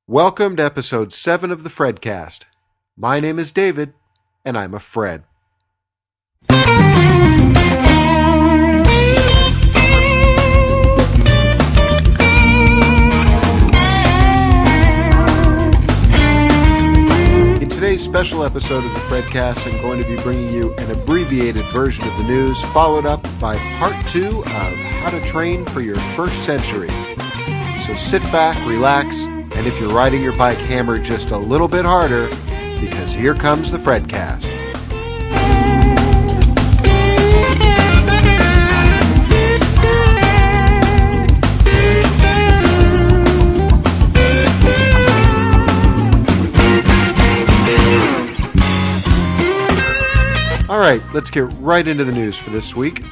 Welcome to episode 7 of the Fredcast. My name is David, and I'm a Fred. In today's special episode of the Fredcast, I'm going to be bringing you an abbreviated version of the news, followed up by part 2 of How to Train for Your First Century. So sit back, relax, and if you're riding your bike, hammer just a little bit harder, because here comes the Fredcast. All right, let's get right into the news for this week.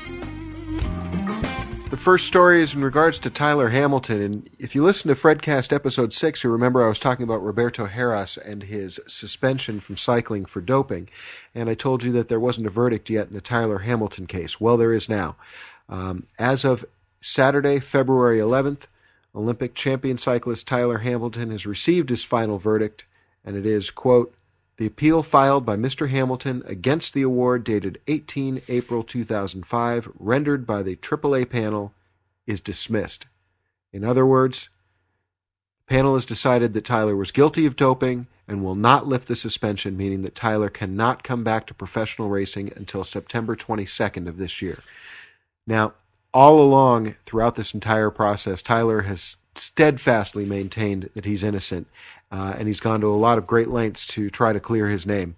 The first story is in regards to Tyler Hamilton, and if you listen to Fredcast episode 6, you remember I was talking about Roberto Heras and his suspension from cycling for doping, and I told you that there wasn't a verdict yet in the Tyler Hamilton case. Well, there is now. As of Saturday, February 11th, Olympic champion cyclist Tyler Hamilton has received his final verdict, and it is, quote, "The appeal filed by Mr. Hamilton against the award dated 18 April 2005, rendered by the AAA panel, is dismissed." In other words, the panel has decided that Tyler was guilty of doping and will not lift the suspension, meaning that Tyler cannot come back to professional racing until September 22nd of this year. Now, all along throughout this entire process, Tyler has steadfastly maintained that he's innocent, and he's gone to a lot of great lengths to try to clear his name.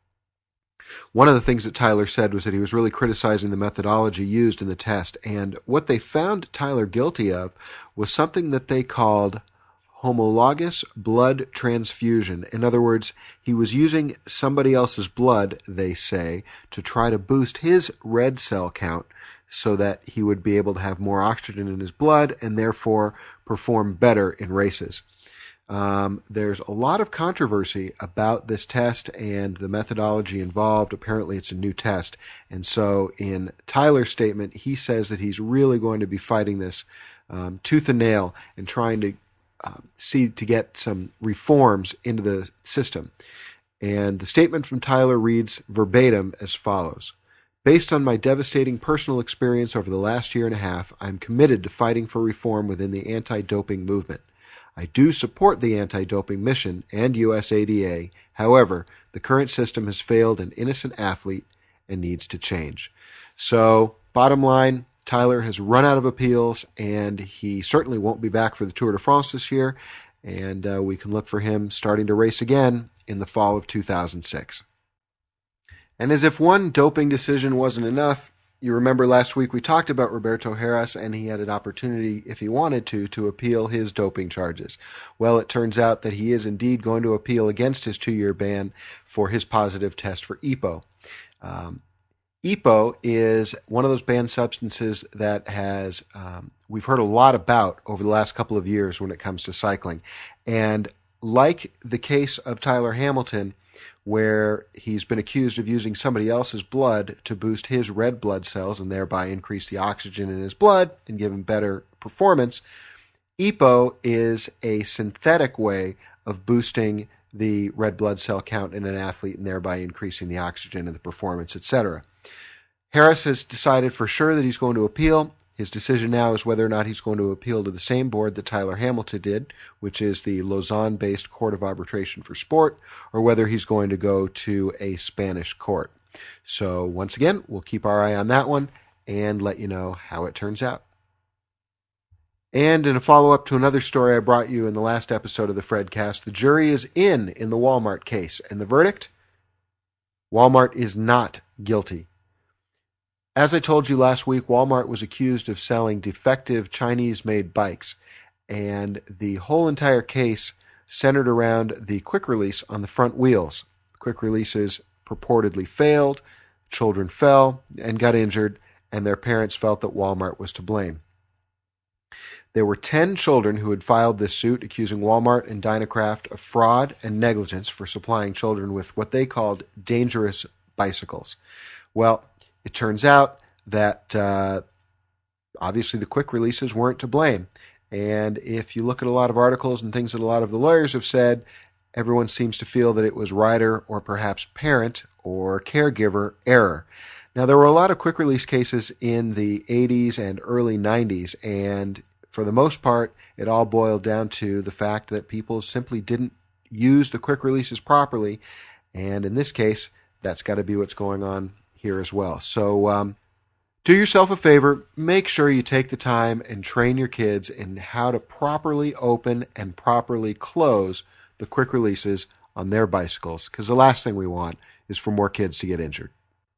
One of the things that Tyler said was that he was really criticizing the methodology used in the test, and what they found Tyler guilty of was something that they called homologous blood transfusion. In other words, he was using somebody else's blood, they say, to try to boost his red cell count so that he would be able to have more oxygen in his blood and therefore perform better in races. There's a lot of controversy about this test and the methodology involved. Apparently it's a new test. And so in Tyler's statement, he says that he's really going to be fighting this tooth and nail and trying to see to get some reforms into the system. And the statement from Tyler reads verbatim as follows. "Based on my devastating personal experience over the last year and a half, I'm committed to fighting for reform within the anti-doping movement. I do support the anti-doping mission and USADA. However, the current system has failed an innocent athlete and needs to change." So, bottom line, Tyler has run out of appeals, and he certainly won't be back for the Tour de France this year, and we can look for him starting to race again in the fall of 2006. And as if one doping decision wasn't enough, you remember last week we talked about Roberto Heras, and he had an opportunity, if he wanted to appeal his doping charges. Well, it turns out that he is indeed going to appeal against his 2-year ban for his positive test for EPO. EPO is one of those banned substances that has we've heard a lot about over the last couple of years when it comes to cycling. And like the case of Tyler Hamilton, where he's been accused of using somebody else's blood to boost his red blood cells and thereby increase the oxygen in his blood and give him better performance, EPO is a synthetic way of boosting the red blood cell count in an athlete and thereby increasing the oxygen and the performance, etc. Heras has decided for sure that he's going to appeal. His decision now is whether or not he's going to appeal to the same board that Tyler Hamilton did, which is the Lausanne-based Court of Arbitration for Sport, or whether he's going to go to a Spanish court. So once again, we'll keep our eye on that one and let you know how it turns out. And in a follow-up to another story I brought you in the last episode of the Fredcast, the jury is in the Walmart case, and the verdict? Walmart is not guilty. As I told you last week, Walmart was accused of selling defective Chinese-made bikes, and the whole entire case centered around the quick release on the front wheels. Quick releases purportedly failed, children fell and got injured, and their parents felt that Walmart was to blame. There were 10 children who had filed this suit accusing Walmart and Dynacraft of fraud and negligence for supplying children with what they called dangerous bicycles. Well, it turns out that obviously the quick releases weren't to blame, And if you look at a lot of articles and things that a lot of the lawyers have said, everyone seems to feel that it was rider or perhaps parent or caregiver error. Now, there were a lot of quick release cases in the 80s and early 90s, and for the most part, it all boiled down to the fact that people simply didn't use the quick releases properly, and in this case, that's got to be what's going on here as well. So do yourself a favor, make sure you take the time and train your kids in how to properly open and properly close the quick releases on their bicycles, because the last thing we want is for more kids to get injured.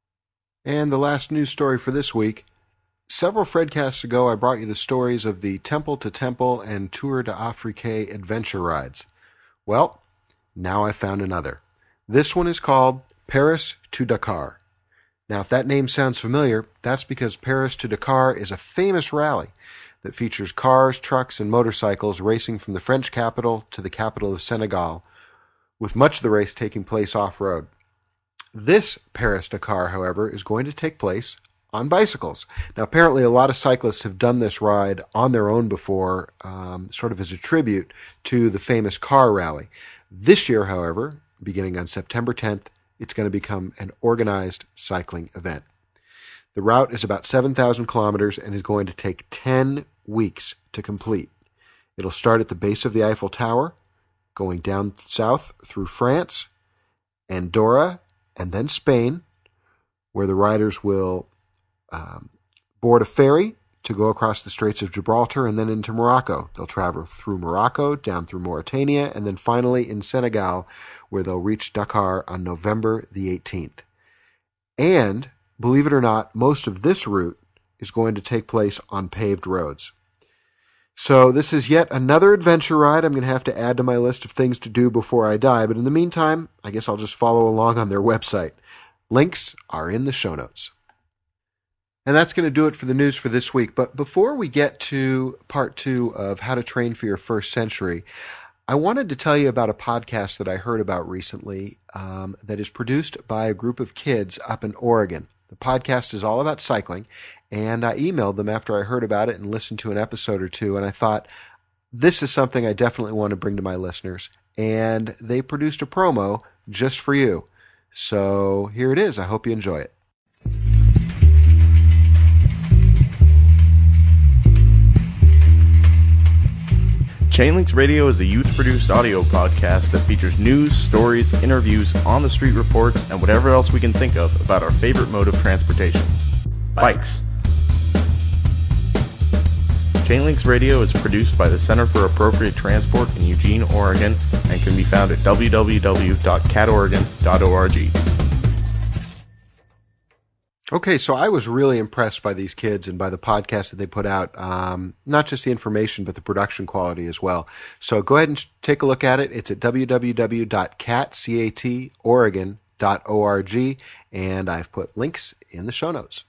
And the last news story for this week. Several Fredcasts ago, I brought you the stories of the Temple to Temple and Tour de Afrique adventure rides. Well, now I found another. This one is called Paris to Dakar. Now, if that name sounds familiar, that's because Paris to Dakar is a famous rally that features cars, trucks, and motorcycles racing from the French capital to the capital of Senegal, with much of the race taking place off-road. This Paris-Dakar, however, is going to take place on bicycles. Now, apparently a lot of cyclists have done this ride on their own before, sort of as a tribute to the famous car rally. This year, however, beginning on September 10th, it's going to become an organized cycling event. The route is about 7,000 kilometers and is going to take 10 weeks to complete. It'll start at the base of the Eiffel Tower, going down south through France, Andorra, and then Spain, where the riders will board a ferry to go across the Straits of Gibraltar and then into Morocco. They'll travel through Morocco, down through Mauritania, and then finally in Senegal, where they'll reach Dakar on November the 18th. And, believe it or not, most of this route is going to take place on paved roads. So this is yet another adventure ride I'm going to have to add to my list of things to do before I die, but in the meantime, I guess I'll just follow along on their website. Links are in the show notes. And that's going to do it for the news for this week. But before we get to part 2 of How to Train for Your First Century, I wanted to tell you about a podcast that I heard about recently that is produced by a group of kids up in Oregon. The podcast is all about cycling, and I emailed them after I heard about it and listened to an episode or two, and I thought, this is something I definitely want to bring to my listeners. And they produced a promo just for you. So here it is. I hope you enjoy it. Chainlinks Radio is a youth-produced audio podcast that features news, stories, interviews, on-the-street reports, and whatever else we can think of about our favorite mode of transportation, bikes. Chainlinks Radio is produced by the Center for Appropriate Transport in Eugene, Oregon, and can be found at www.catoregon.org. Okay, so I was really impressed by these kids and by the podcast that they put out, not just the information, but the production quality as well. So go ahead and take a look at it. It's at www.catoregon.org, and I've put links in the show notes.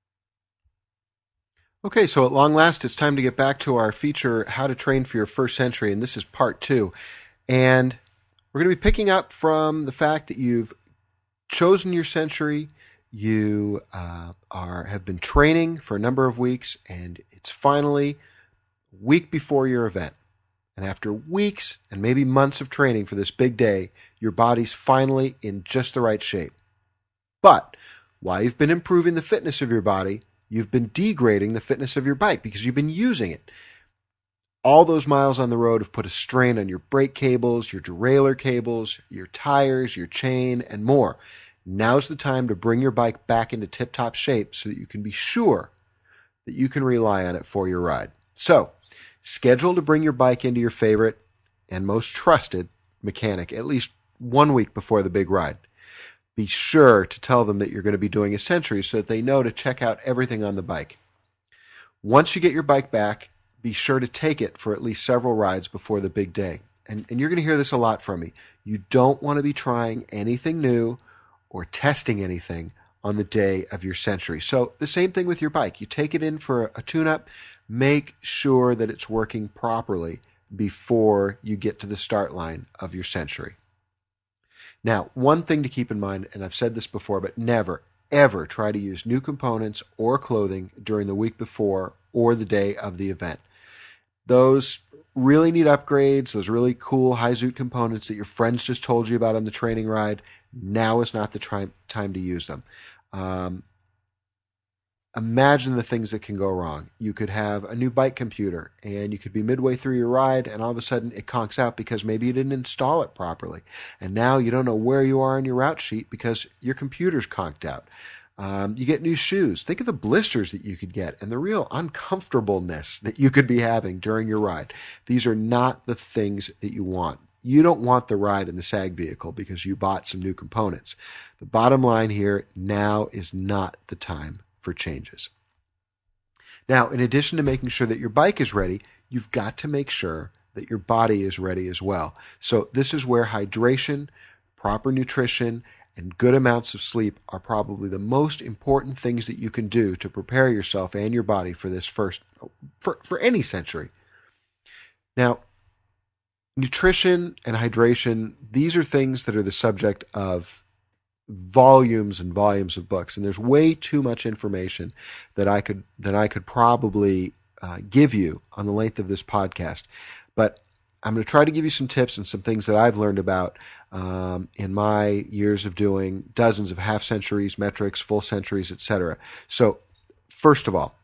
Okay, so at long last, it's time to get back to our feature, How to Train for Your First Century, and this is part 2. And we're going to be picking up from the fact that you've chosen your century. You have been training for a number of weeks, and it's finally a week before your event. And after weeks and maybe months of training for this big day, your body's finally in just the right shape. But while you've been improving the fitness of your body, you've been degrading the fitness of your bike because you've been using it. All those miles on the road have put a strain on your brake cables, your derailleur cables, your tires, your chain, and more. Now's the time to bring your bike back into tip-top shape so that you can be sure that you can rely on it for your ride. So, schedule to bring your bike into your favorite and most trusted mechanic at least 1 week before the big ride. Be sure to tell them that you're going to be doing a century so that they know to check out everything on the bike. Once you get your bike back, be sure to take it for at least several rides before the big day. And you're going to hear this a lot from me. You don't want to be trying anything new or testing anything on the day of your century. So the same thing with your bike. You take it in for a tune-up. Make sure that it's working properly before you get to the start line of your century. Now, one thing to keep in mind, and I've said this before, but never, ever try to use new components or clothing during the week before or the day of the event. those really neat upgrades, those really cool high zoot components that your friends just told you about on the training ride, now is not the time to use them. Imagine the things that can go wrong. You could have a new bike computer, and you could be midway through your ride, and all of a sudden it conks out because maybe you didn't install it properly. And now you don't know where you are on your route sheet because your computer's conked out. You get new shoes. Think of the blisters that you could get and the real uncomfortableness that you could be having during your ride. These are not the things that you want. You don't want the ride in the SAG vehicle because you bought some new components. The bottom line here, now is not the time for changes. Now, in addition to making sure that your bike is ready, you've got to make sure that your body is ready as well. So this is where hydration, proper nutrition, and good amounts of sleep are probably the most important things that you can do to prepare yourself and your body for this for any century. Now, nutrition and hydration, these are things that are the subject of volumes and volumes of books, and there's way too much information that I could probably give you on the length of this podcast. But I'm going to try to give you some tips and some things that I've learned about in my years of doing dozens of half centuries, metrics, full centuries, etc. So, first of all,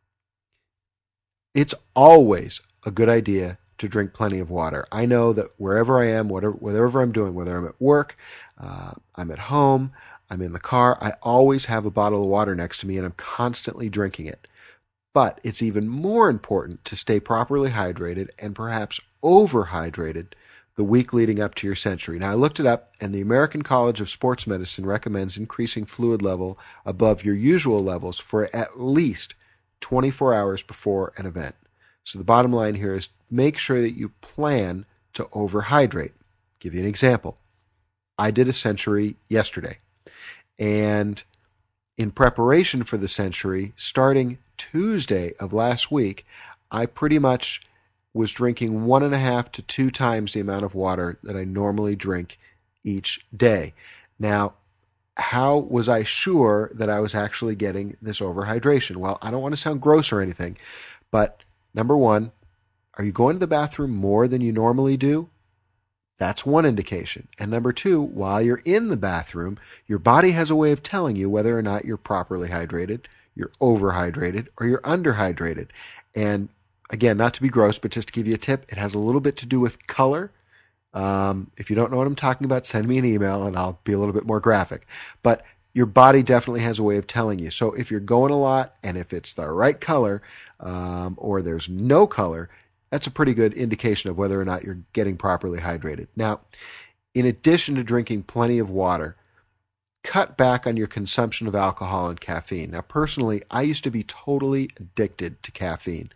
it's always a good idea to drink plenty of water. I know that wherever I am, whatever I'm doing, whether I'm at work, I'm at home, I'm in the car, I always have a bottle of water next to me and I'm constantly drinking it. But it's even more important to stay properly hydrated and perhaps overhydrated the week leading up to your century. Now, I looked it up, and the American College of Sports Medicine recommends increasing fluid level above your usual levels for at least 24 hours before an event. So the bottom line here is make sure that you plan to overhydrate. I'll give you an example. I did a century yesterday, and in preparation for the century, starting Tuesday of last week, I pretty much was drinking 1.5 to 2 times the amount of water that I normally drink each day. Now, how was I sure that I was actually getting this overhydration? Well, I don't want to sound gross or anything, but number one, are you going to the bathroom more than you normally do? That's one indication. And number two, while you're in the bathroom, your body has a way of telling you whether or not you're properly hydrated, you're overhydrated, or you're underhydrated. And again, not to be gross, but just to give you a tip, it has a little bit to do with color. If you don't know what I'm talking about, send me an email and I'll be a little bit more graphic. But your body definitely has a way of telling you. So if you're going a lot and if it's the right color or there's no color, that's a pretty good indication of whether or not you're getting properly hydrated. Now, in addition to drinking plenty of water, cut back on your consumption of alcohol and caffeine. Now, personally, I used to be totally addicted to caffeine.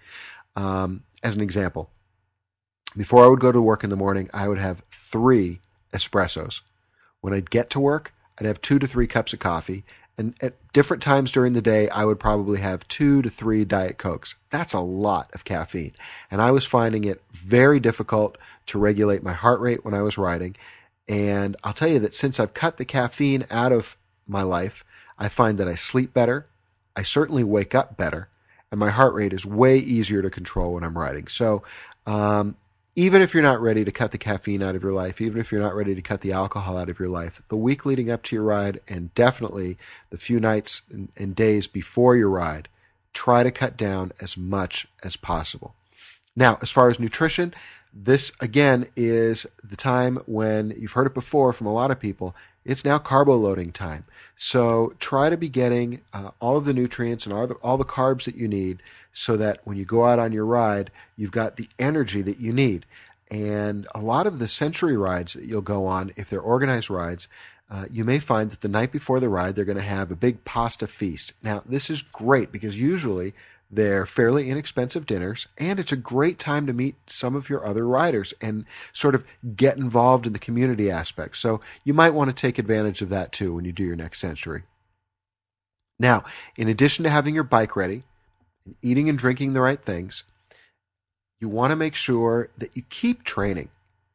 As an example, before I would go to work in the morning, I would have 3 espressos. When I'd get to work, I'd have 2 to 3 cups of coffee. And at different times during the day, I would probably have 2 to 3 Diet Cokes. That's a lot of caffeine. And I was finding it very difficult to regulate my heart rate when I was riding. And I'll tell you that since I've cut the caffeine out of my life, I find that I sleep better. I certainly wake up better. And my heart rate is way easier to control when I'm riding. So even if you're not ready to cut the caffeine out of your life, even if you're not ready to cut the alcohol out of your life, the week leading up to your ride and definitely the few nights and days before your ride, try to cut down as much as possible. Now, as far as nutrition, this again is the time when you've heard it before from a lot of people. It's now carbo loading time. So try to be getting all of the nutrients and all the carbs that you need so that when you go out on your ride, you've got the energy that you need. And a lot of the century rides that you'll go on, if they're organized rides, you may find that the night before the ride, they're going to have a big pasta feast. Now, this is great because usually they're fairly inexpensive dinners, and it's a great time to meet some of your other riders and sort of get involved in the community aspect. So you might want to take advantage of that too when you do your next century. Now, in addition to having your bike ready and eating and drinking the right things, you want to make sure that you keep training.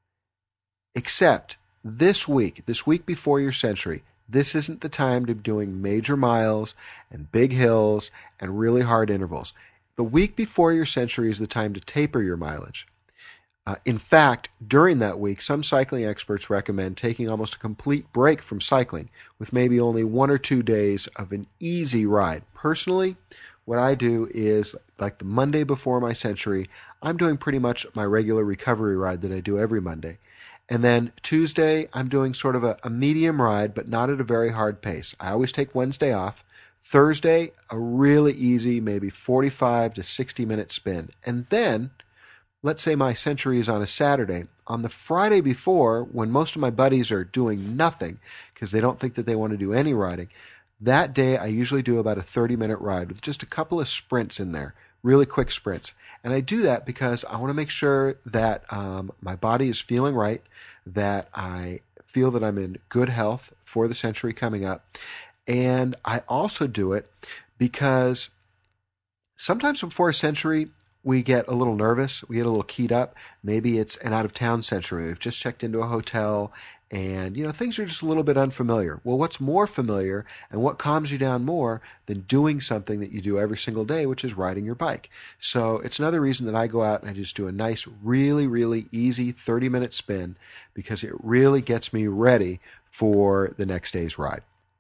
Except this week before your century, this isn't the time to be doing major miles and big hills and really hard intervals. the week before your Century is the time to taper your mileage. In fact, during that week, some cycling experts recommend taking almost a complete break from cycling with maybe only 1 or 2 days of an easy ride. Personally, what I do is, like the Monday before my Century, I'm doing pretty much my regular recovery ride that I do every Monday. And then Tuesday, I'm doing sort of a medium ride, but not at a very hard pace. I always take Wednesday off. Thursday, a really easy, maybe 45 to 60-minute spin. And then, let's say my Century is on a Saturday. On the Friday before, when most of my buddies are doing nothing because they don't think that they want to do any riding, that day I usually do about a 30-minute ride with just a couple of sprints in there, really quick sprints. And I do that because I want to make sure that my body is feeling right, that I feel that I'm in good health for the Century coming up. And I also do it because sometimes before a Century, we get a little nervous, we get a little keyed up. Maybe it's an out-of-town Century. We've just checked into a hotel and, things are just a little bit unfamiliar. Well, what's more familiar and what calms you down more than doing something that you do every single day, which is riding your bike? So it's another reason that I go out and I just do a nice, really, really easy 30-minute spin because it really gets me ready for the next day's ride.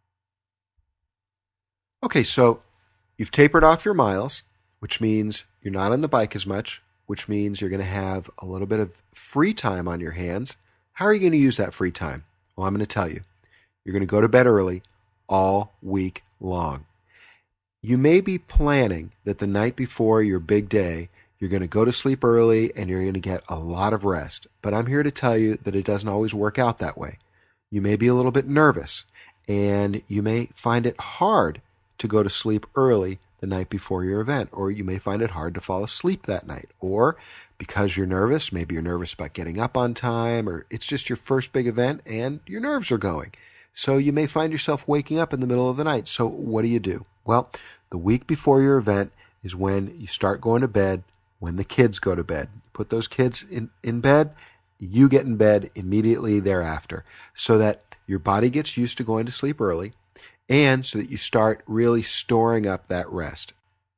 Okay, so you've tapered off your miles, which means you're not on the bike as much, which means you're going to have a little bit of free time on your hands. How are you going to use that free time? Well, I'm going to tell you. You're going to go to bed early all week long. You may be planning that the night before your big day, you're going to go to sleep early and you're going to get a lot of rest. But I'm here to tell you that it doesn't always work out that way. You may be a little bit nervous and you may find it hard to go to sleep early the night before your event, or you may find it hard to fall asleep that night, or because you're nervous, maybe you're nervous about getting up on time, or it's just your first big event and your nerves are going. So you may find yourself waking up in the middle of the night. So what do? Well, the week before your event is when you start going to bed, when the kids go to bed. Put those kids in bed, you get in bed immediately thereafter, so that your body gets used to going to sleep early, and so that you start really storing up that rest.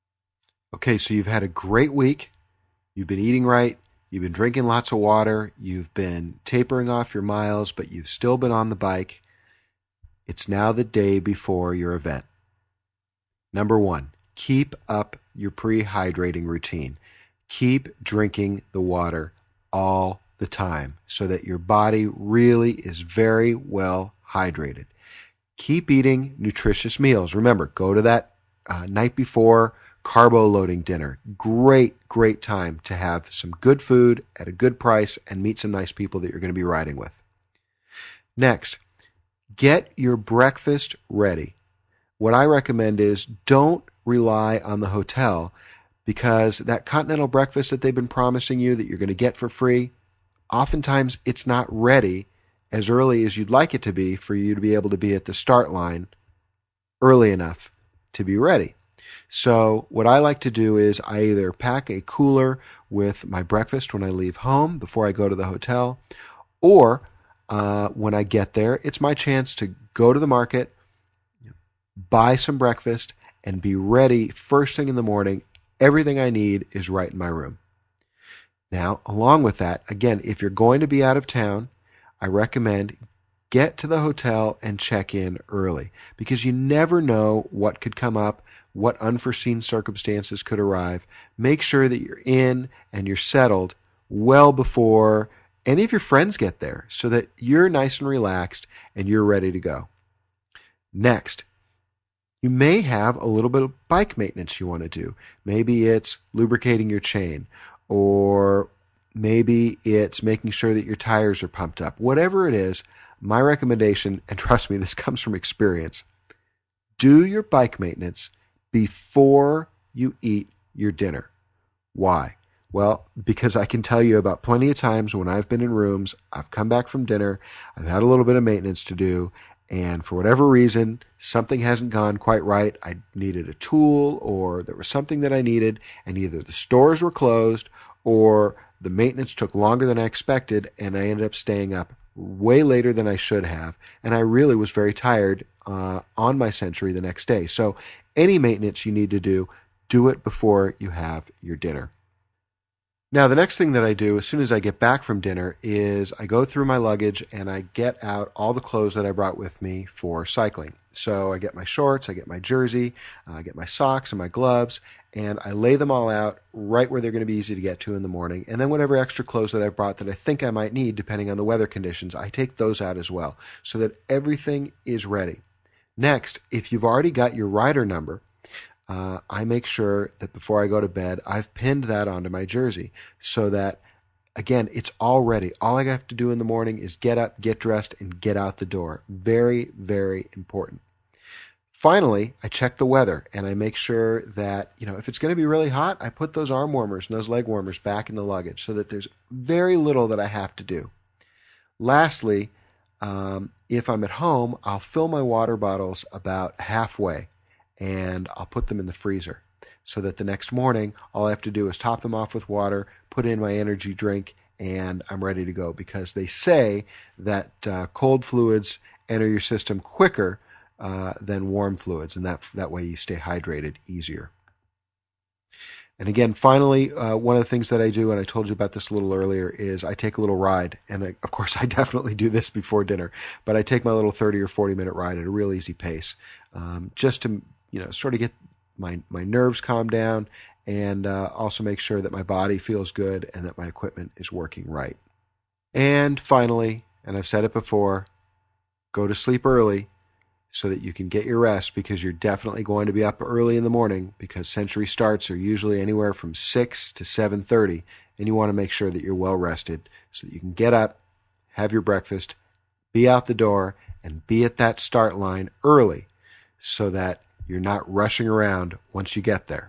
Okay, so you've had a great week. You've been eating right. You've been drinking lots of water. You've been tapering off your miles, but you've still been on the bike. It's now the day before your event. Number 1, keep up your pre-hydrating routine. Keep drinking the water all the time so that your body really is very well hydrated. Keep eating nutritious meals. Remember, go to that night before carbo loading dinner. Great time to have some good food at a good price and meet some nice people that you're going to be riding with. Next, get your breakfast ready. What I recommend is don't rely on the hotel, because that continental breakfast that they've been promising you that you're going to get for free, oftentimes it's not ready as early as you'd like it to be for you to be able to be at the start line early enough to be ready. So what I like to do is I either pack a cooler with my breakfast when I leave home before I go to the hotel, or when I get there, it's my chance to go to the market, buy some breakfast, and be ready first thing in the morning. Everything I need is right in my room. Now, along with that, again, if you're going to be out of town, I recommend get to the hotel and check in early, because you never know what could come up, what unforeseen circumstances could arrive. Make sure that you're in and you're settled well before any of your friends get there so that you're nice and relaxed and you're ready to go. Next, you may have a little bit of bike maintenance you want to do. Maybe it's lubricating your chain, or maybe it's making sure that your tires are pumped up. Whatever it is, my recommendation, and trust me, this comes from experience, do your bike maintenance before you eat your dinner. Why? Well, because I can tell you about plenty of times when I've been in rooms, I've come back from dinner, I've had a little bit of maintenance to do, and for whatever reason, something hasn't gone quite right. I needed a tool, or there was something that I needed, and either the stores were closed or the maintenance took longer than I expected, and I ended up staying up way later than I should have, and I really was very tired on my Century the next day. So any maintenance you need to do, Do it before you have your dinner. Now, the next thing that I do as soon as I get back from dinner is I go through my luggage and I get out all the clothes that I brought with me for cycling. So I get my shorts, I get my jersey, I get my socks and my gloves, and I lay them all out right where they're going to be easy to get to in the morning. And then whatever extra clothes that I've brought that I think I might need, depending on the weather conditions, I take those out as well so that everything is ready. Next, if you've already got your rider number, I make sure that before I go to bed, I've pinned that onto my jersey so that, again, it's all ready. All I have to do in the morning is get up, get dressed, and get out the door. Very, very important. Finally, I check the weather and I make sure that, if it's going to be really hot, I put those arm warmers and those leg warmers back in the luggage so that there's very little that I have to do. Lastly, if I'm at home, I'll fill my water bottles about halfway and I'll put them in the freezer so that the next morning, all I have to do is top them off with water, put in my energy drink, and I'm ready to go because they say that cold fluids enter your system quicker than warm fluids, and that way you stay hydrated easier. And again, finally, one of the things that I do, and I told you about this a little earlier, is I take a little ride. And of course, I definitely do this before dinner, but I take my little 30 or 40-minute ride at a real easy pace, just to sort of get my nerves calmed down and also make sure that my body feels good and that my equipment is working right. And finally, and I've said it before, go to sleep early so that you can get your rest because you're definitely going to be up early in the morning because Century starts are usually anywhere from 6 to 7:30, and you want to make sure that you're well rested so that you can get up, have your breakfast, be out the door, and be at that start line early so that you're not rushing around once you get there.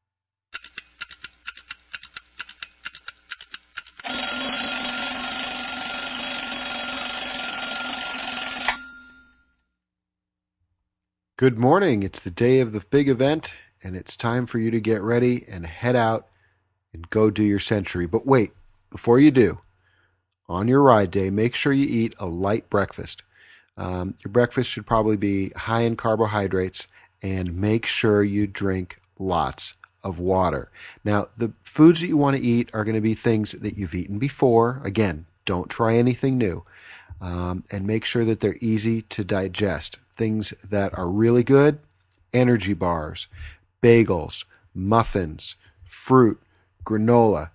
Good morning. It's the day of the big event, and it's time for you to get ready and head out and go do your Century. But wait, before you do, on your ride day, make sure you eat a light breakfast. Your breakfast should probably be high in carbohydrates, and make sure you drink lots of water. Now, the foods that you want to eat are going to be things that you've eaten before. Again, don't try anything new. And make sure that they're easy to digest. Things that are really good, energy bars, bagels, muffins, fruit, granola.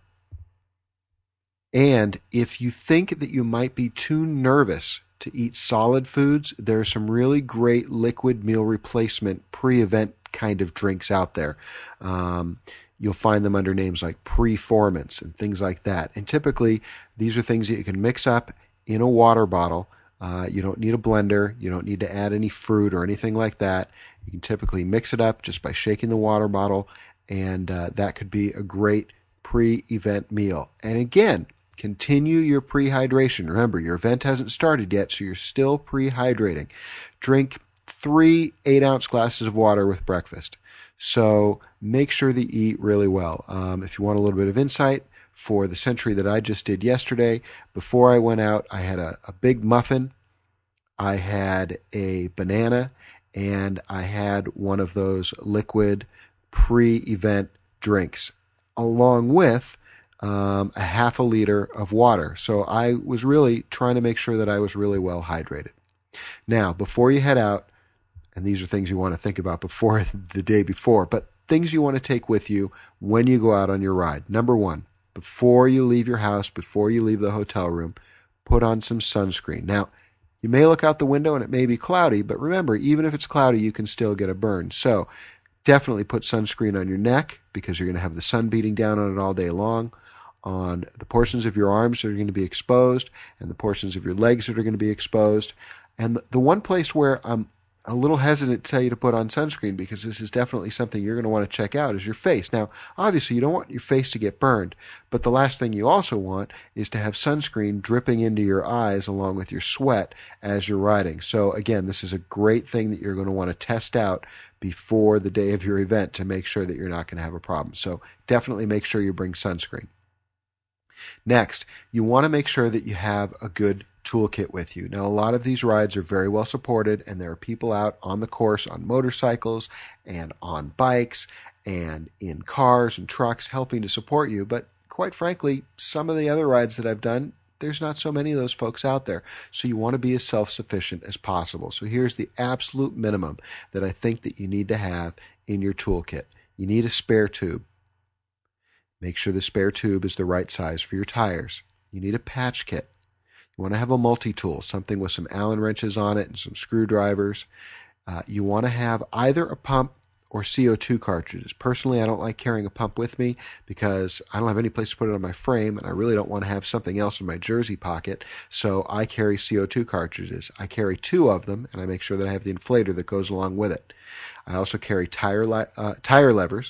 And if you think that you might be too nervous to eat solid foods, there are some really great liquid meal replacement pre-event kind of drinks out there. You'll find them under names like Preformance and things like that. And typically, these are things that you can mix up in a water bottle. You don't need a blender. You don't need to add any fruit or anything like that. You can typically mix it up just by shaking the water bottle, and that could be a great pre-event meal. And again, continue your pre-hydration. Remember, your event hasn't started yet, so you're still pre-hydrating. Drink 3 8-ounce glasses of water with breakfast. So make sure that you eat really well. If you want a little bit of insight for the Century that I just did yesterday, before I went out, I had a big muffin, I had a banana, and I had one of those liquid pre-event drinks, along with a half a liter of water. So I was really trying to make sure that I was really well hydrated. Now, before you head out, and these are things you want to think about before the day before, but things you want to take with you when you go out on your ride. Number one, before you leave your house, before you leave the hotel room, put on some sunscreen. Now, you may look out the window and it may be cloudy, but remember, even if it's cloudy, you can still get a burn. So definitely put sunscreen on your neck because you're going to have the sun beating down on it all day long, on the portions of your arms that are going to be exposed and the portions of your legs that are going to be exposed. And the one place where I'm a little hesitant to tell you to put on sunscreen, because this is definitely something you're going to want to check out, is your face. Now, obviously, you don't want your face to get burned, but the last thing you also want is to have sunscreen dripping into your eyes along with your sweat as you're riding. So again, this is a great thing that you're going to want to test out before the day of your event to make sure that you're not going to have a problem. So definitely make sure you bring sunscreen. Next, you want to make sure that you have a good toolkit with you. Now, a lot of these rides are very well supported, and there are people out on the course on motorcycles and on bikes, and in cars and trucks helping to support you. But quite frankly, some of the other rides that I've done, there's not so many of those folks out there. So you want to be as self-sufficient as possible. So here's the absolute minimum that I think that you need to have in your toolkit. You need a spare tube. Make sure the spare tube is the right size for your tires. You need a patch kit. You want to have a multi-tool, something with some Allen wrenches on it and some screwdrivers. You want to have either a pump or CO2 cartridges. Personally, I don't like carrying a pump with me because I don't have any place to put it on my frame, and I really don't want to have something else in my jersey pocket, so I carry CO2 cartridges. I carry 2 of them, and I make sure that I have the inflator that goes along with it. I also carry tire levers.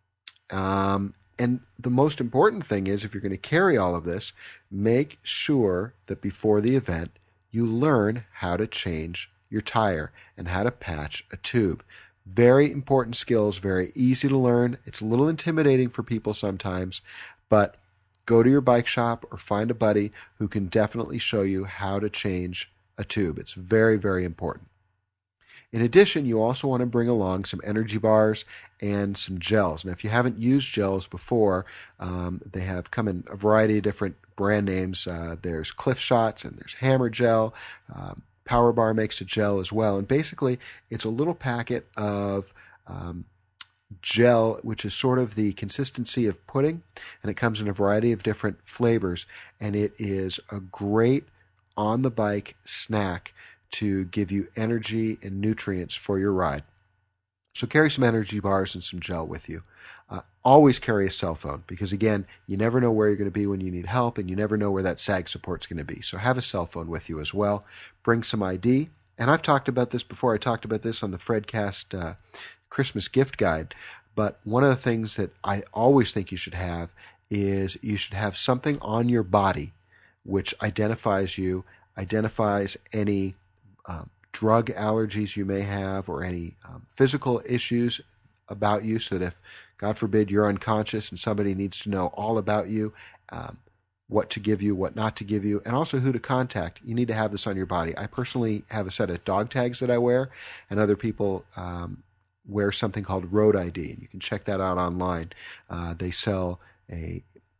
And the most important thing is, if you're going to carry all of this, make sure that before the event, you learn how to change your tire and how to patch a tube. Very important skills, very easy to learn. It's a little intimidating for people sometimes, but go to your bike shop or find a buddy who can definitely show you how to change a tube. It's very, very important. In addition, you also want to bring along some energy bars and some gels. Now, if you haven't used gels before, they have come in a variety of different brand names. There's Cliff Shots and there's Hammer Gel. Power Bar makes a gel as well. And basically, it's a little packet of gel, which is sort of the consistency of pudding, and it comes in a variety of different flavors. And it is a great on-the-bike snack to give you energy and nutrients for your ride. So carry some energy bars and some gel with you. Always carry a cell phone because, again, you never know where you're going to be when you need help, and you never know where that SAG support's going to be. So have a cell phone with you as well. Bring some ID. And I've talked about this before. I talked about this on the Fredcast Christmas gift guide. But one of the things that I always think you should have is you should have something on your body which identifies you, identifies any drug allergies you may have or any physical issues about you, so that if, God forbid, you're unconscious and somebody needs to know all about you, what to give you, what not to give you, and also who to contact, you need to have this on your body. I personally have a set of dog tags that I wear, and other people wear something called Road ID, and you can check that out online. They sell a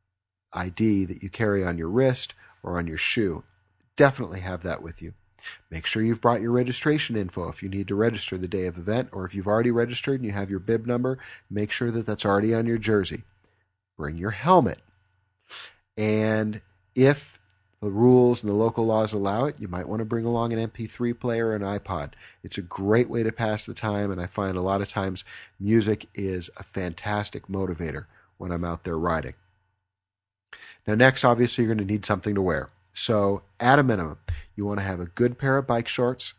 ID that you carry on your wrist or on your shoe. Definitely have that with you. Make sure you've brought your registration info if you need to register the day of event, or if you've already registered and you have your bib number, make sure that that's already on your jersey. Bring your helmet. And if the rules and the local laws allow it, you might want to bring along an MP3 player or an iPod. It's a great way to pass the time, and I find a lot of times music is a fantastic motivator when I'm out there riding. Now, next, obviously, you're going to need something to wear. So, at a minimum, you want to have a good pair of bike shorts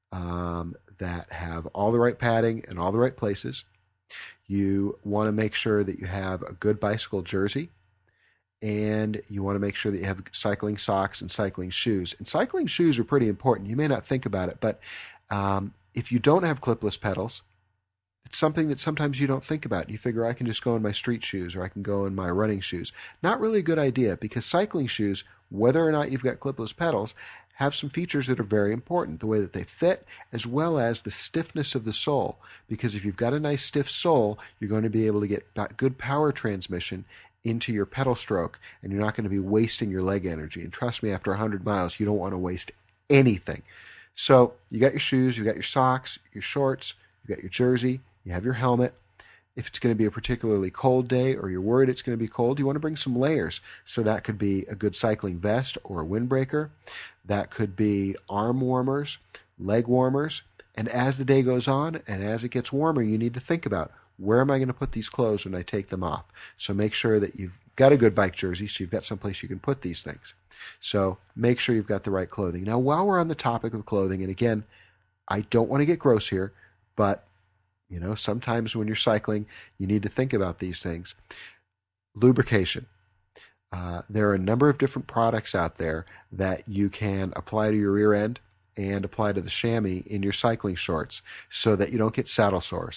that have all the right padding in all the right places. You want to make sure that you have a good bicycle jersey. And you want to make sure that you have cycling socks and cycling shoes. And cycling shoes are pretty important. You may not think about it, but if you don't have clipless pedals, it's something that sometimes you don't think about. You figure, I can just go in my street shoes or I can go in my running shoes. Not really a good idea, because cycling shoes, whether or not you've got clipless pedals, have some features that are very important. The way that they fit, as well as the stiffness of the sole. Because if you've got a nice stiff sole, you're going to be able to get good power transmission into your pedal stroke, and you're not going to be wasting your leg energy. And trust me, after 100 miles, you don't want to waste anything. So you got your shoes, you got your socks, your shorts, you got your jersey, you have your helmet. If it's going to be a particularly cold day or you're worried it's going to be cold, you want to bring some layers. So that could be a good cycling vest or a windbreaker. That could be arm warmers, leg warmers. And as the day goes on and as it gets warmer, you need to think about, where am I going to put these clothes when I take them off? So make sure that you've got a good bike jersey, so you've got someplace you can put these things. So make sure you've got the right clothing. Now, while we're on the topic of clothing, and again, I don't want to get gross here, but sometimes when you're cycling, you need to think about these things. Lubrication. There are a number of different products out there that you can apply to your rear end and apply to the chamois in your cycling shorts so that you don't get saddle sores.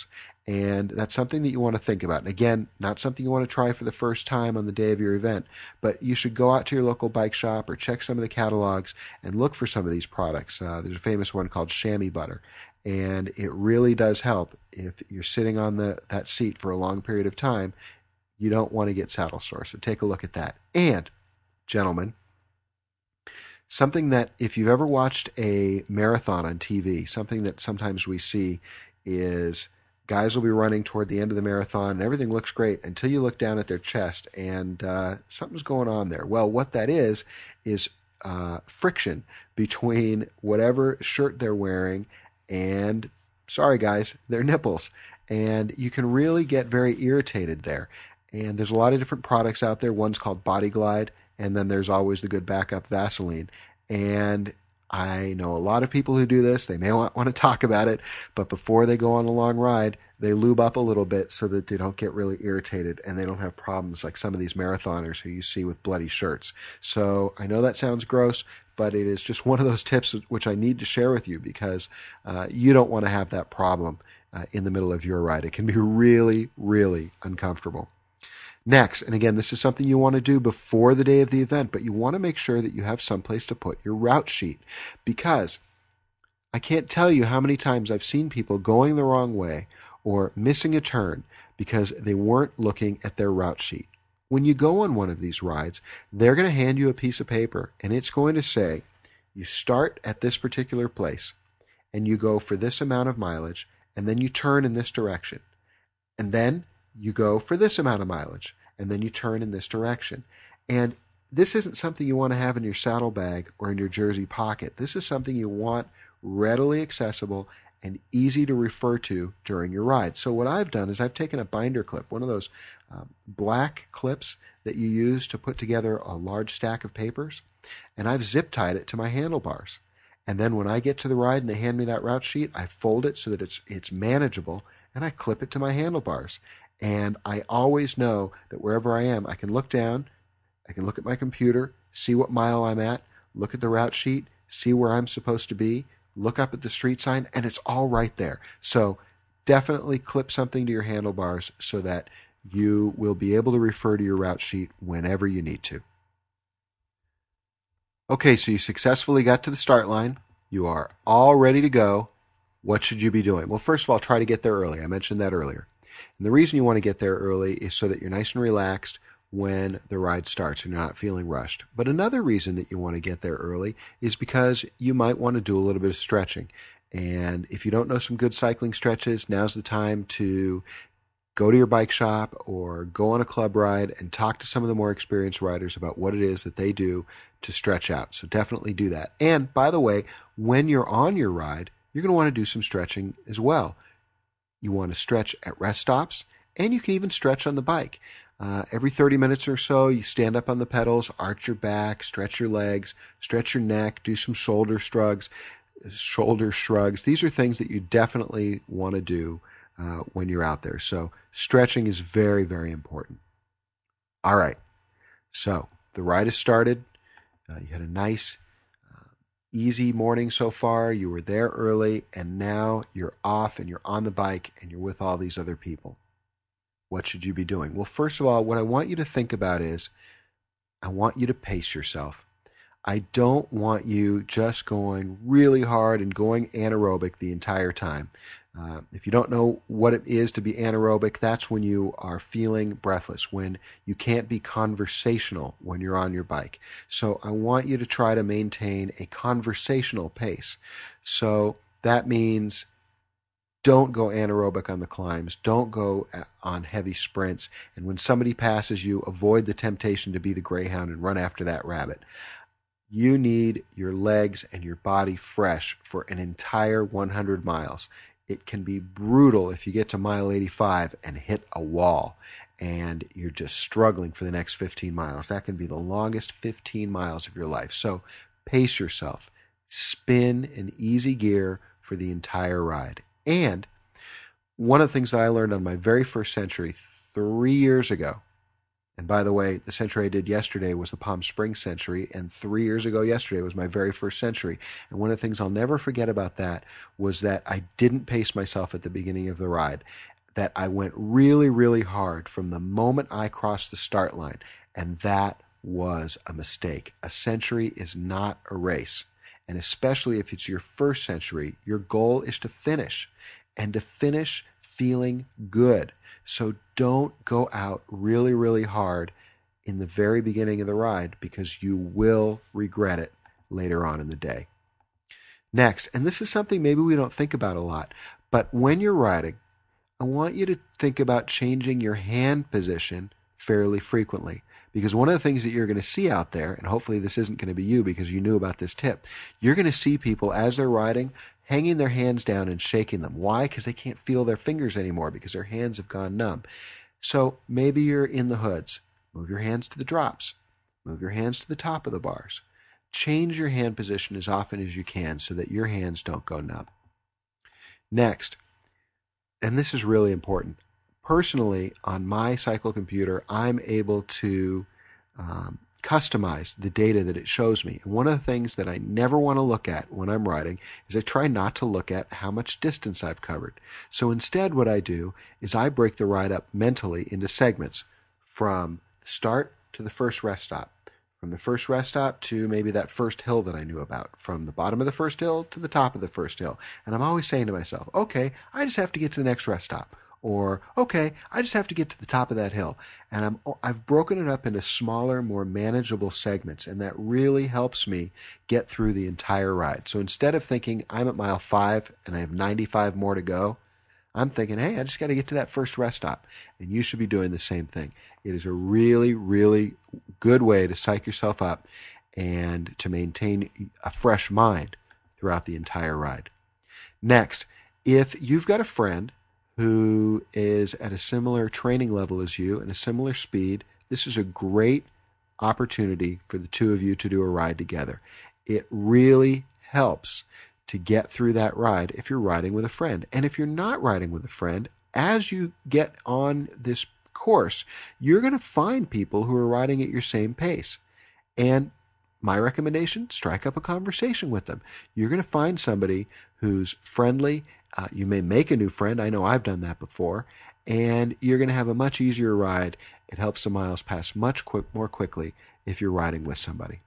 And that's something that you want to think about. And again, not something you want to try for the first time on the day of your event, but you should go out to your local bike shop or check some of the catalogs and look for some of these products. There's a famous one called chamois butter, and it really does help. If you're sitting on that seat for a long period of time, you don't want to get saddle sore. So take a look at that. And, gentlemen, something that if you've ever watched a marathon on TV, something that sometimes we see is guys will be running toward the end of the marathon and everything looks great until you look down at their chest and something's going on there. Well, what that is friction between whatever shirt they're wearing and, sorry guys, their nipples. And you can really get very irritated there. And there's a lot of different products out there. One's called Body Glide, and then there's always the good backup Vaseline. And I know a lot of people who do this. They may want to talk about it, but before they go on a long ride, they lube up a little bit so that they don't get really irritated and they don't have problems like some of these marathoners who you see with bloody shirts. So I know that sounds gross, but it is just one of those tips which I need to share with you because you don't want to have that problem in the middle of your ride. It can be really, really uncomfortable. Next, and again, this is something you want to do before the day of the event, but you want to make sure that you have someplace to put your route sheet, because I can't tell you how many times I've seen people going the wrong way or missing a turn because they weren't looking at their route sheet. When you go on one of these rides, they're going to hand you a piece of paper, and it's going to say, you start at this particular place, and you go for this amount of mileage, and then you turn in this direction. And then you go for this amount of mileage, and then you turn in this direction. And this isn't something you want to have in your saddlebag or in your jersey pocket. This is something you want readily accessible and easy to refer to during your ride. So what I've done is I've taken a binder clip, one of those black clips that you use to put together a large stack of papers, and I've zip tied it to my handlebars. And then when I get to the ride and they hand me that route sheet, I fold it so that it's manageable, and I clip it to my handlebars. And I always know that wherever I am, I can look down, I can look at my computer, see what mile I'm at, look at the route sheet, see where I'm supposed to be, look up at the street sign, and it's all right there. So definitely clip something to your handlebars so that you will be able to refer to your route sheet whenever you need to. Okay, so you successfully got to the start line. You are all ready to go. What should you be doing? Well, first of all, try to get there early. I mentioned that earlier. And the reason you want to get there early is so that you're nice and relaxed when the ride starts and you're not feeling rushed. But another reason that you want to get there early is because you might want to do a little bit of stretching. And if you don't know some good cycling stretches, now's the time to go to your bike shop or go on a club ride and talk to some of the more experienced riders about what it is that they do to stretch out. So definitely do that. And by the way, when you're on your ride, you're going to want to do some stretching as well. You want to stretch at rest stops, and you can even stretch on the bike. Every 30 minutes or so, you stand up on the pedals, arch your back, stretch your legs, stretch your neck, do some shoulder shrugs. These are things that you definitely want to do when you're out there. So stretching is very, very important. All right. So the ride has started. You had a nice easy morning so far. You were there early, and now you're off and you're on the bike and you're with all these other people. What should you be doing? Well, first of all, what I want you to think about is I want you to pace yourself. I don't want you just going really hard and going anaerobic the entire time. If you don't know what it is to be anaerobic, that's when you are feeling breathless, when you can't be conversational when you're on your bike. So I want you to try to maintain a conversational pace. So that means don't go anaerobic on the climbs. Don't go on heavy sprints. And when somebody passes you, avoid the temptation to be the greyhound and run after that rabbit. You need your legs and your body fresh for an entire 100 miles. It can be brutal if you get to mile 85 and hit a wall and you're just struggling for the next 15 miles. That can be the longest 15 miles of your life. So pace yourself. Spin in easy gear for the entire ride. And one of the things that I learned on my very first century 3 years ago, and by the way, the century I did yesterday was the Palm Springs century, and 3 years ago yesterday was my very first century. And one of the things I'll never forget about that was that I didn't pace myself at the beginning of the ride. that I went really, really hard from the moment I crossed the start line, and that was a mistake. A century is not a race, and especially if it's your first century, your goal is to finish, and to finish feeling good. So don't go out really, really hard in the very beginning of the ride, because you will regret it later on in the day. Next, and this is something maybe we don't think about a lot, but when you're riding, I want you to think about changing your hand position fairly frequently, because one of the things that you're going to see out there, and hopefully this isn't going to be you because you knew about this tip, you're going to see people as they're riding hanging their hands down and shaking them. Why? Because they can't feel their fingers anymore because their hands have gone numb. So maybe you're in the hoods. Move your hands to the drops. Move your hands to the top of the bars. Change your hand position as often as you can so that your hands don't go numb. Next, and this is really important, personally, on my cycle computer, I'm able to customize the data that it shows me. And one of the things that I never want to look at when I'm riding is I try not to look at how much distance I've covered. So instead what I do is I break the ride up mentally into segments from the start to the first rest stop, from the first rest stop to maybe that first hill that I knew about, from the bottom of the first hill to the top of the first hill. And I'm always saying to myself, okay, I just have to get to the next rest stop. Or, okay, I just have to get to the top of that hill. And I've broken it up into smaller, more manageable segments, and that really helps me get through the entire ride. So instead of thinking I'm at mile 5 and I have 95 more to go, I'm thinking, hey, I just got to get to that first rest stop. And you should be doing the same thing. It is a really, really good way to psych yourself up and to maintain a fresh mind throughout the entire ride. Next, if you've got a friend who is at a similar training level as you and a similar speed, this is a great opportunity for the two of you to do a ride together. It really helps to get through that ride if you're riding with a friend. And if you're not riding with a friend, as you get on this course, you're going to find people who are riding at your same pace. And my recommendation, strike up a conversation with them. You're going to find somebody who's friendly. You may make a new friend. I know I've done that before. And you're going to have a much easier ride. It helps the miles pass much more quickly if you're riding with somebody.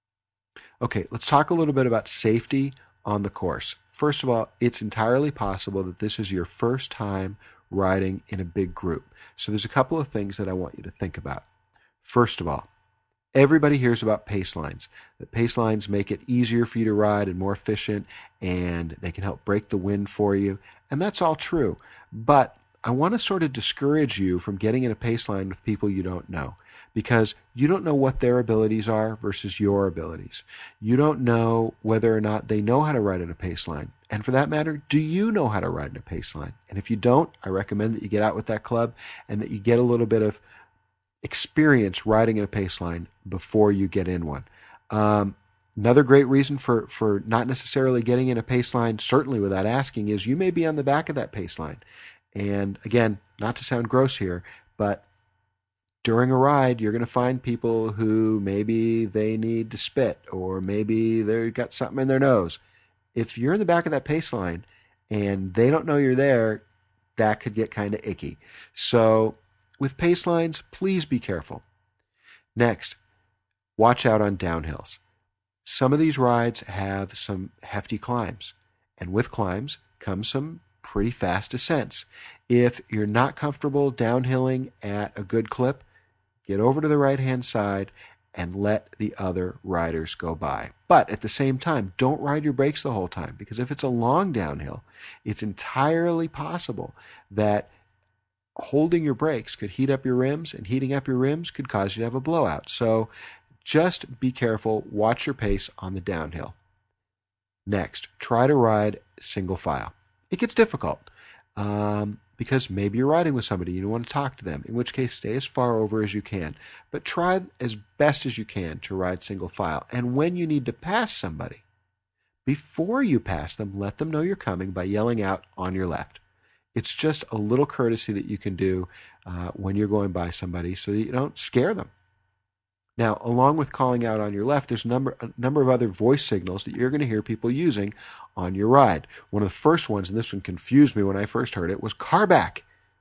Okay, let's talk a little bit about safety on the course. First of all, it's entirely possible that this is your first time riding in a big group. So there's a couple of things that I want you to think about. First of all, everybody hears about pace lines. That pace lines make it easier for you to ride and more efficient, and they can help break the wind for you. And that's all true. But I want to sort of discourage you from getting in a pace line with people you don't know, because you don't know what their abilities are versus your abilities. You don't know whether or not they know how to ride in a pace line. And for that matter, do you know how to ride in a pace line? And if you don't, I recommend that you get out with that club and that you get a little bit of experience riding in a pace line before you get in one. Another great reason for not necessarily getting in a pace line, certainly without asking, is you may be on the back of that pace line. And again, not to sound gross here, but during a ride, you're going to find people who maybe they need to spit, or maybe they've got something in their nose. If you're in the back of that pace line and they don't know you're there, that could get kind of icky. So with pace lines, please be careful. Next, watch out on downhills. Some of these rides have some hefty climbs, and with climbs comes some pretty fast descents. If you're not comfortable downhilling at a good clip, get over to the right-hand side and let the other riders go by. But at the same time, don't ride your brakes the whole time, because if it's a long downhill, it's entirely possible that holding your brakes could heat up your rims, and heating up your rims could cause you to have a blowout. So just be careful. Watch your pace on the downhill. Next, try to ride single file. It gets difficult because maybe you're riding with somebody and you want to talk to them, in which case stay as far over as you can. But try as best as you can to ride single file. And when you need to pass somebody, before you pass them, let them know you're coming by yelling out on your left. It's just a little courtesy that you can do when you're going by somebody so that you don't scare them. Now, along with calling out on your left, there's a number of other voice signals that you're going to hear people using on your ride. One of the first ones, and this one confused me when I first heard it, was car back.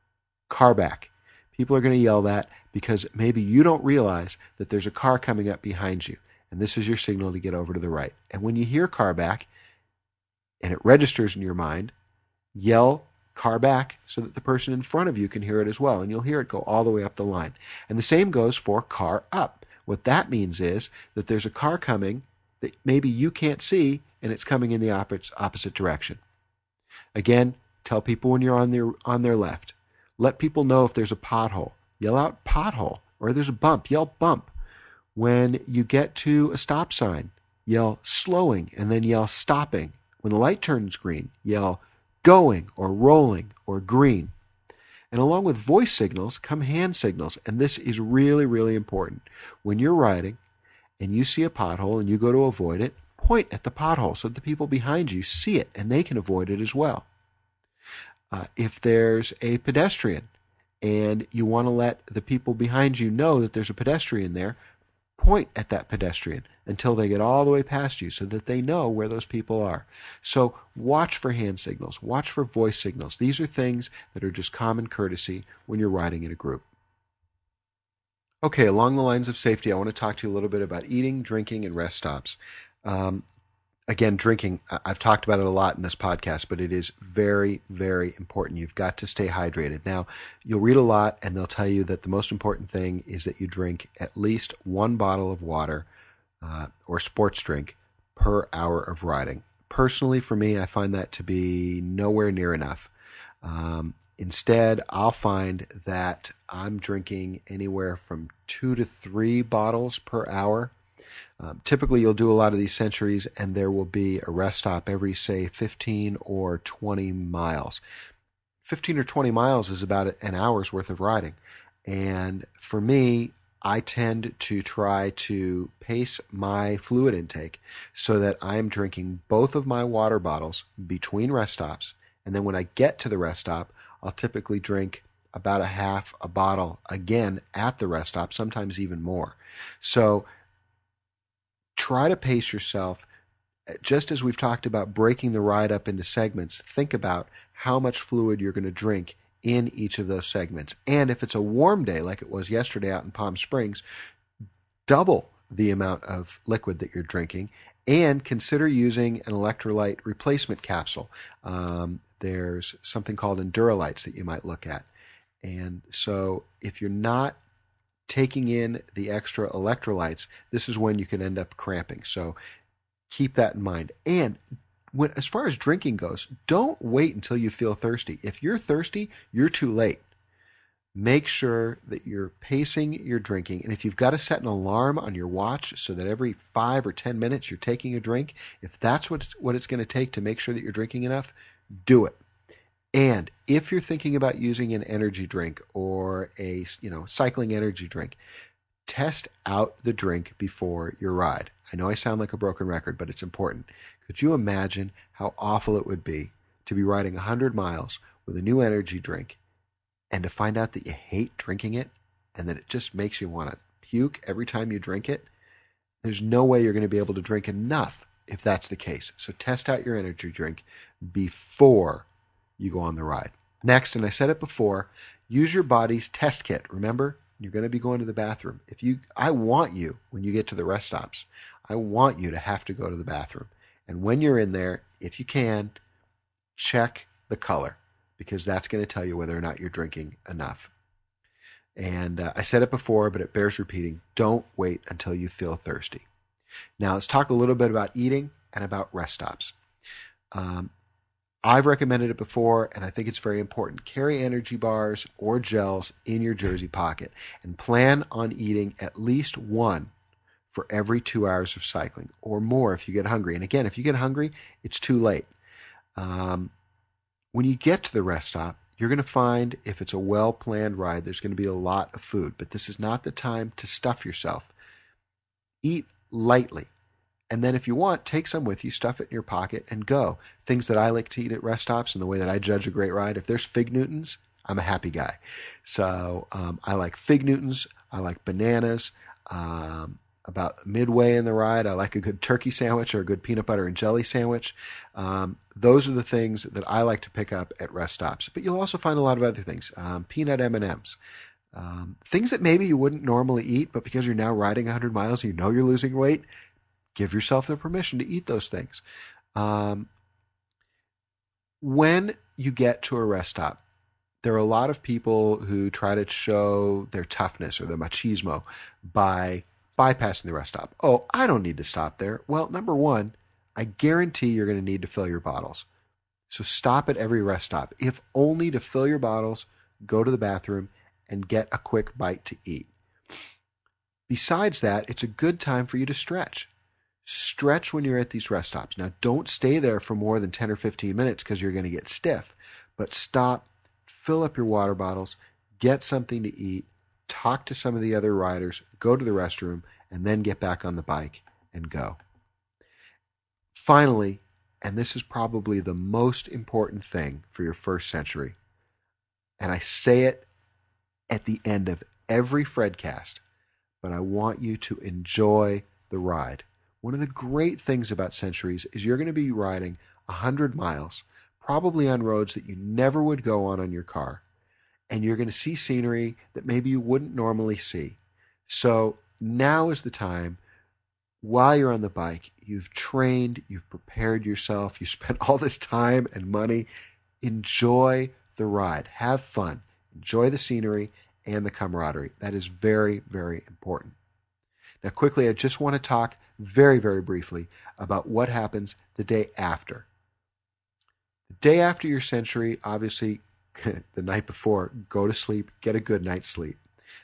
car back. People are going to yell that because maybe you don't realize that there's a car coming up behind you, and this is your signal to get over to the right. And when you hear car back, and it registers in your mind, yell car back so that the person in front of you can hear it as well, and you'll hear it go all the way up the line. And the same goes for car up. What that means is that there's a car coming that maybe you can't see, and it's coming in the opposite direction. Again, tell people when you're on their left. Let people know if there's a pothole. Yell out pothole. Or there's a bump. Yell bump. When you get to a stop sign, yell slowing and then yell stopping. When the light turns green, yell going or rolling or green. And along with voice signals come hand signals. And this is really, really important. When you're riding and you see a pothole and you go to avoid it, point at the pothole so that the people behind you see it and they can avoid it as well. If there's a pedestrian and you want to let the people behind you know that there's a pedestrian there, point at that pedestrian until they get all the way past you so that they know where those people are. So watch for hand signals, watch for voice signals. These are things that are just common courtesy when you're riding in a group. Okay, along the lines of safety, I want to talk to you a little bit about eating, drinking, and rest stops. Again, drinking, I've talked about it a lot in this podcast, but it is very, very important. You've got to stay hydrated. Now, you'll read a lot, and they'll tell you that the most important thing is that you drink at least 1 bottle of water or sports drink per hour of riding. Personally, for me, I find that to be nowhere near enough. Instead, I'll find that I'm drinking anywhere from 2 to 3 bottles per hour. Typically, you'll do a lot of these centuries, and there will be a rest stop every, say, 15 or 20 miles. 15 or 20 miles is about an hour's worth of riding. And for me, I tend to try to pace my fluid intake so that I'm drinking both of my water bottles between rest stops. And then when I get to the rest stop, I'll typically drink about a half a bottle again at the rest stop, sometimes even more. So try to pace yourself. Just as we've talked about breaking the ride up into segments, think about how much fluid you're going to drink in each of those segments. And if it's a warm day like it was yesterday out in Palm Springs, double the amount of liquid that you're drinking, and consider using an electrolyte replacement capsule. There's something called Endurolites that you might look at. And so if you're not taking in the extra electrolytes, this is when you can end up cramping. So keep that in mind. And as far as drinking goes, don't wait until you feel thirsty. If you're thirsty, you're too late. Make sure that you're pacing your drinking. And if you've got to set an alarm on your watch so that every 5 or 10 minutes you're taking a drink, if that's what it's going to take to make sure that you're drinking enough, do it. And if you're thinking about using an energy drink or a cycling energy drink, test out the drink before your ride. I know I sound like a broken record, but it's important. Could you imagine how awful it would be to be riding 100 miles with a new energy drink and to find out that you hate drinking it and that it just makes you want to puke every time you drink it? There's no way you're going to be able to drink enough if that's the case. So test out your energy drink before you go on the ride. Next, and I said it before, use your body's test kit. Remember, you're going to be going to the bathroom. I want you, when you get to the rest stops, I want you to have to go to the bathroom. And when you're in there, if you can, check the color, because that's going to tell you whether or not you're drinking enough. And I said it before, but it bears repeating. Don't wait until you feel thirsty. Now, let's talk a little bit about eating and about rest stops. I've recommended it before, and I think it's very important. Carry energy bars or gels in your jersey pocket and plan on eating at least one for every 2 hours of cycling, or more if you get hungry. And again, if you get hungry, it's too late. When you get to the rest stop, you're going to find, if it's a well-planned ride, there's going to be a lot of food, but this is not the time to stuff yourself. Eat lightly. And then if you want, take some with you, stuff it in your pocket, and go. Things that I like to eat at rest stops and the way that I judge a great ride, if there's Fig Newtons, I'm a happy guy. So I like Fig Newtons. I like bananas. about midway in the ride, I like a good turkey sandwich or a good peanut butter and jelly sandwich. Those are the things that I like to pick up at rest stops. But you'll also find a lot of other things. Peanut M&Ms. Things that maybe you wouldn't normally eat, but because you're now riding 100 miles and you know you're losing weight, give yourself the permission to eat those things. When you get to a rest stop, there are a lot of people who try to show their toughness or their machismo by bypassing the rest stop. Oh, I don't need to stop there. Well, number one, I guarantee you're going to need to fill your bottles. So stop at every rest stop, if only to fill your bottles, go to the bathroom, and get a quick bite to eat. Besides that, it's a good time for you to stretch. Stretch when you're at these rest stops. Now, don't stay there for more than 10 or 15 minutes because you're going to get stiff. But stop, fill up your water bottles, get something to eat, talk to some of the other riders, go to the restroom, and then get back on the bike and go. Finally, and this is probably the most important thing for your first century, and I say it at the end of every Fredcast, but I want you to enjoy the ride. One of the great things about Centuries is you're going to be riding 100 miles, probably on roads that you never would go on your car, and you're going to see scenery that maybe you wouldn't normally see. So now is the time, while you're on the bike, you've trained, you've prepared yourself, you spent all this time and money. Enjoy the ride. Have fun. Enjoy the scenery and the camaraderie. That is very, very important. Now, quickly, I just want to talk very, very briefly about what happens the day after. The day after your century, obviously, the night before, go to sleep, get a good night's sleep.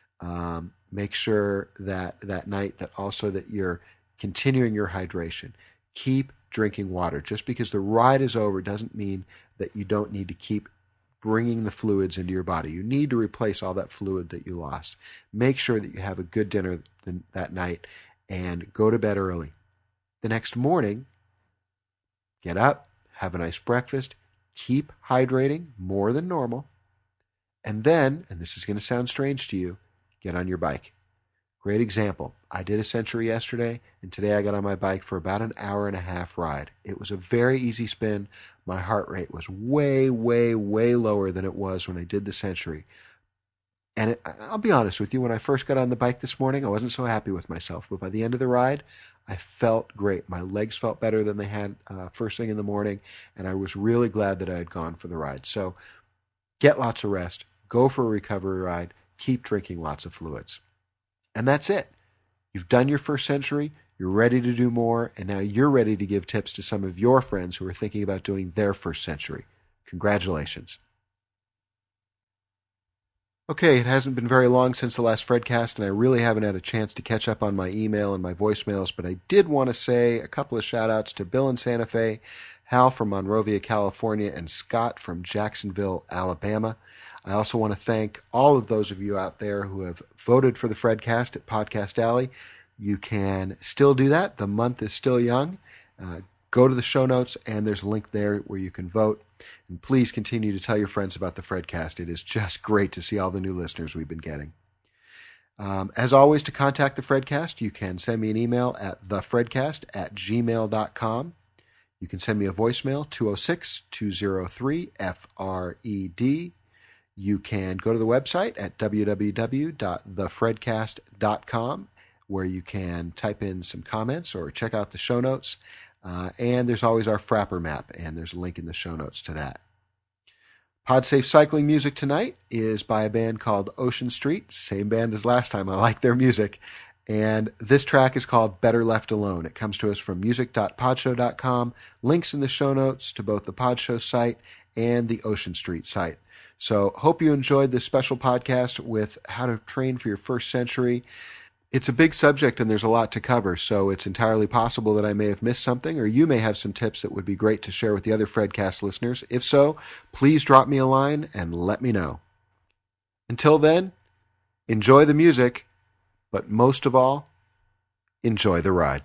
Make sure that night that you're continuing your hydration. Keep drinking water. Just because the ride is over doesn't mean that you don't need to keep bringing the fluids into your body. You need to replace all that fluid that you lost. Make sure that you have a good dinner that night and go to bed early. The next morning, get up, have a nice breakfast, keep hydrating more than normal, and then, and this is going to sound strange to you, get on your bike. Great example. I did a century yesterday, and today I got on my bike for about an hour and a half ride. It was a very easy spin. My heart rate was way, way, way lower than it was when I did the century. And I'll be honest with you, when I first got on the bike this morning, I wasn't so happy with myself. But by the end of the ride, I felt great. My legs felt better than they had first thing in the morning, and I was really glad that I had gone for the ride. So get lots of rest, go for a recovery ride, keep drinking lots of fluids. And that's it. You've done your first century, you're ready to do more, and now you're ready to give tips to some of your friends who are thinking about doing their first century. Congratulations. Okay, it hasn't been very long since the last Fredcast, and I really haven't had a chance to catch up on my email and my voicemails, but I did want to say a couple of shout-outs to Bill in Santa Fe, Hal from Monrovia, California, and Scott from Jacksonville, Alabama. I also want to thank all of those of you out there who have voted for the Fredcast at Podcast Alley. You can still do that. The month is still young. Go to the show notes, and there's a link there where you can vote. And please continue to tell your friends about the Fredcast. It is just great to see all the new listeners we've been getting. As always, to contact the Fredcast, you can send me an email at thefredcast@gmail.com. You can send me a voicemail, 206-203-FRED. You can go to the website at www.thefredcast.com, where you can type in some comments or check out the show notes. And there's always our Frapper map, and there's a link in the show notes to that. PodSafe cycling music tonight is by a band called Ocean Street, same band as last time. I like their music. And this track is called Better Left Alone. It comes to us from music.podshow.com. Links in the show notes to both the Podshow site and the Ocean Street site. So hope you enjoyed this special podcast with how to train for your first century. It's a big subject and there's a lot to cover, so it's entirely possible that I may have missed something, or you may have some tips that would be great to share with the other Fredcast listeners. If so, please drop me a line and let me know. Until then, enjoy the music, but most of all, enjoy the ride.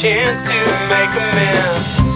chance to make amends.